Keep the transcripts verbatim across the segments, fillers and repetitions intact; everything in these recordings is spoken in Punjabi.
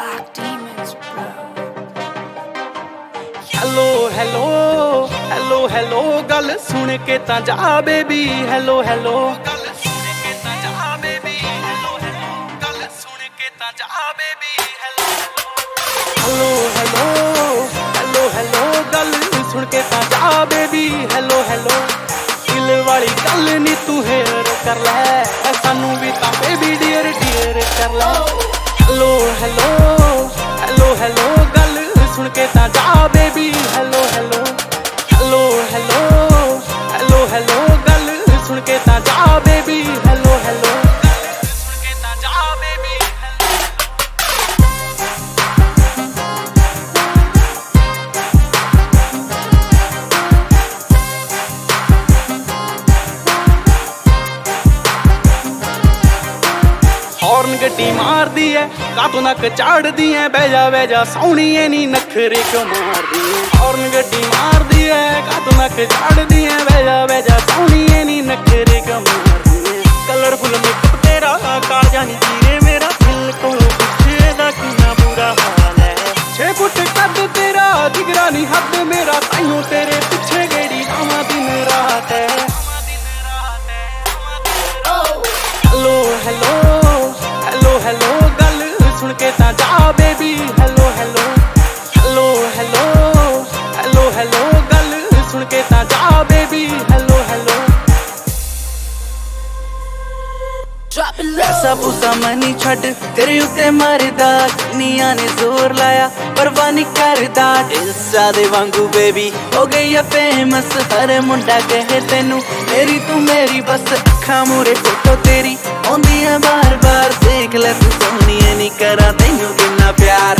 Black Demons, bro. Hello, hello, hello, hello, ਗੱਲ ਸੁਣ ਕੇ ਤਾਂ ਜਾ ਬੇਬੀ hello, hello, ਗੱਲ ਸੁਣ ਕੇ ਤਾਂ ਜਾ ਬੇਬੀ hello, hello, ਗੱਲ ਸੁਣ ਕੇ ਤਾਂ ਜਾ baby hello, hello, hello, hello, hello, ਗੱਲ ਸੁਣ ਕੇ ਤਾਂ ਜਾ ਬੇਬੀ hello, hello, ਦਿਲ ਵਾਲੀ ਗੱਲ ਨੀ ਤੂੰ ਹੇਅਰ ਕਰ ਲੈ ਸਾਨੂੰ ਵੀ ਤਾਂ ਬੇਬੀ ਡੀਅਰ ਡੀਅਰ ਕਰ ਲੈ hello, hello, hello, hello, ਗੱਲ ਸੁਣ ਕੇ ਤਾਂ ਜਾ baby hello, hello, hello, hello, hello, hello, ਗੱਲ ਸੁਣ ਕੇ ਤਾਂ ਜਾ ਬੇਬੀ hello, hello, ਗੱਲ ਸੁਣ ਕੇ ਤਾਂ ਜਾ ਬੇਬੀ ਹੌਰਨ ਗੱਡੀ ਮਾਰਦੀ ਐ ਕਾਤੋਂ ਨੱਕ ਝਾੜਦੀ ਐ ਬਹਿ ਜਾ ਬਹਿ ਜਾ ਸੋਹਣੀਏ ਨੀ ਨਖਰੇ ਕਿਉਂ ਮਾਰਦੀ ਐ ਹੌਰਨ ਗੱਡੀ ਮਾਰਦੀ ਐ ਕਾਤੋਂ ਨੱਕ ਝਾੜਦੀ ਐ ਬਹਿ ਜਾ ਬਹਿ ਜਾ ਸੋਹਣੀਏ ਨੀ ਨਖਰੇ ਕਿਉਂ ਮਾਰਦੀ ਐ ਕਲਰਫੁਲ ਮੇਕਅਪ ਤੇਰਾ ਕਾਲਜਾ ਨੀ ਚੀਰੇ ਮੇਰਾ ਦਿਲ ਕੋਲੋਂ ਪਿੱਛੇ ਦਾ ਕਿੰਨਾ ਬੁਰਾ ਹਾਲ ਐ ਛੇ ਫੁੱਟ ਕੱਦ ਤੇਰਾ ਜਿਗਰਾ ਨੀ ਹੱਦ ਮੇਰਾ ਤਾਈਓ ਤੇਰੇ ਪਿੱਛੇ ਗੇੜੀ ਲਾਵਾਂ ਦਿਨ ਰਾਤ ਐ hello, hello, hello, hello, ਗੱਲ ਸੁਣ ਕੇ ਤਾਂ ਜਾ baby hello, hello, hello, hello, hello, hello, ਗੱਲ ਸੁਣ ਕੇ ਤਾਂ ਜਾ ਬੇਬੀ hello, hello, ਪੈਸਾ ਪੂਸਾ ਮਨੀ ਛੱਡ ਤੇਰੇ ਉੱਤੇ ਮਰਦਾ ਨੀਆਂ ਨੇ ਜ਼ੋਰ ਲਾਇਆ ਪਰਵਾਹ ਨੀ ਕਰਦਾ ਇੰਸਟਾ ਦੇ ਵਾਂਗੂ ਬੇਬੀ ਹੋ ਗਈ ਆ ਫੇਮਸ ਹਰ ਮੁੰਡਾ ਕਹੇ ਤੈਨੂੰ ਮੇਰੀ ਤੂੰ ਮੇਰੀ ਬਸ ਅੱਖਾਂ ਮੂਰੇ ਫੋਟੋ ਤੇਰੀ ਆਉਂਦੀ ਆ ਬਾਰ ਬਾਰ ਦੇਖ ਲੈ ਤੂੰ ਸੋਹਣੀਏ ਨੀ ਕਰਾਂ ਤੈਨੂੰ ਕਿੰਨਾ ਪਿਆਰ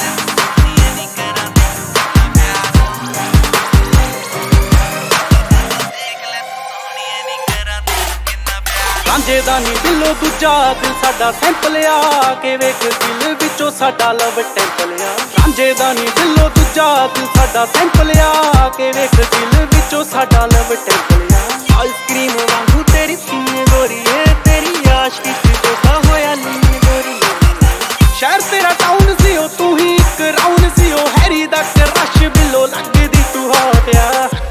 ਰਾਂਝੇ ਦਾ ਨੀ ਦਿਲੋਂ ਦੂਜਾ ਦਿਲ ਸਾਡਾ ਸੈਂਪਲ ਆ ਕੇ ਵੇਖ ਦਿਲ ਵਿੱਚੋਂ ਸਾਡਾ ਲਵ ਟੈਂਪਲ ਆ ਰਾਂਝੇ ਦਾ ਨੀ ਦਿਲੋਂ ਦੂਜਾ ਦਿਲ ਸਾਡਾ ਸੈਂਪਲ ਆ ਕੇ ਵੇਖ ਦਿਲ ਵਿੱਚੋਂ ਸਾਡਾ ਲਵ ਟੈਂਪਲ ਆ ਆਈਸਕ੍ਰੀਮ ਵਾਂਗੂ ਤੇਰੀ ਸੀਨੇ ਗੋਰੀਏ ਤੇਰੀ ਆਸ਼ਕੀ ਚ ਧੋਖਾ ਹੋਇਆ ਨੀ ਗੋਰੀ ਸ਼ਹਿਰ ਤੇਰਾ ਟਾਊਨ ਸੀ ਉਹ ਤੂੰ ਹੀ ਇੱਕ ਰਾਊਂਡ ਸੀ ਉਹ ਹੈਰੀ ਦਾ ਰਸ਼ ਬਿੱਲੋ ਲੱਗਦੀ ਤੂੰ ਹੌਟ ਆ